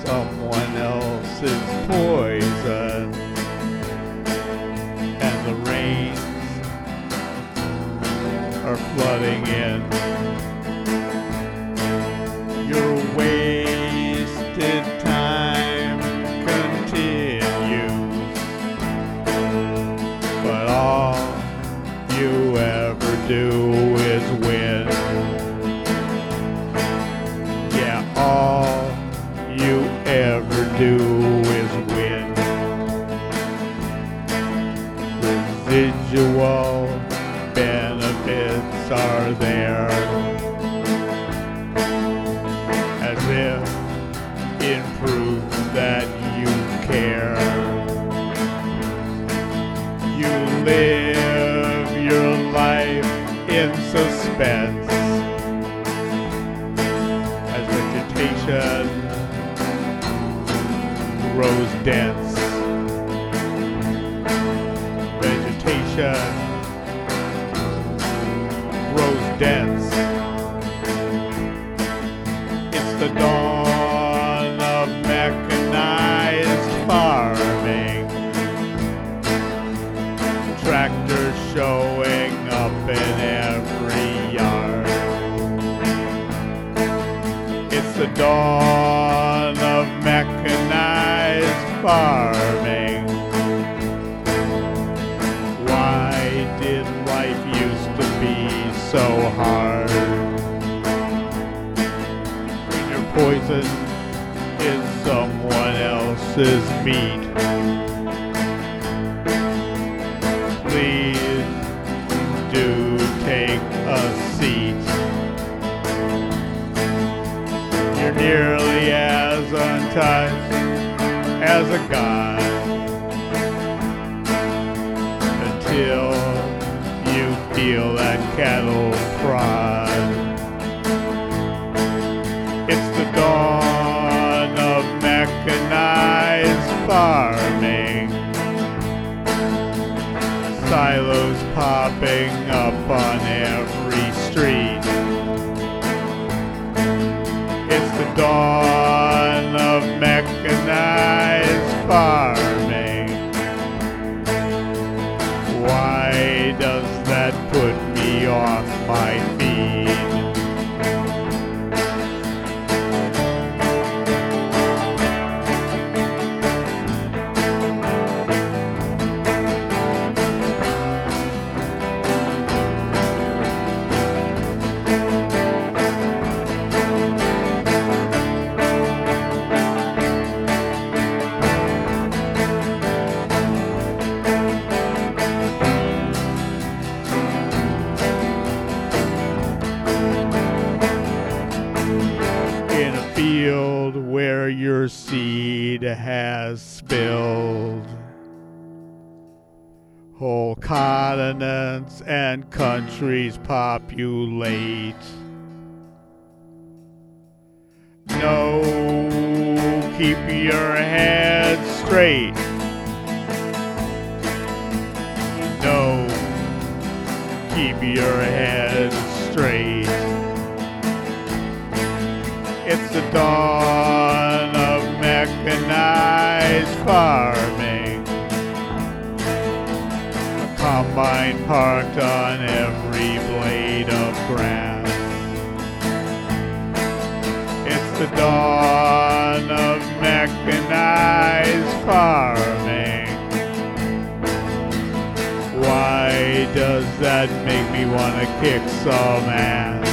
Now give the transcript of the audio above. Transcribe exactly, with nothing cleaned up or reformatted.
someone else's poison, and the rains are flooding in. Your wasted time continues, but all you ever do is win. Yeah, all you ever do is win. Residual benefits are there, as if it proves that you care. You live your life in suspense as vegetation grows dense. Vegetation grows dense. It's the dawn of mechanized farming. Tractors showing up in every yard. It's the dawn of mechanized farming. Why did life used to be so hard? When your poison is someone else's meat. Please do take a seat. You're nearly as untouched as a god until you feel that cattle prod. It's the dawn of mechanized farming. Silos popping up on every street. It's the dawn of mechanized farming. Why does that put me off my feet? Field where your seed has spilled. Whole continents and countries populate. No, keep your head straight. No, keep your head straight. It's the dawn of mechanized farming. A combine parked on every blade of grass. It's the dawn of mechanized farming. Why does that make me want to kick some ass?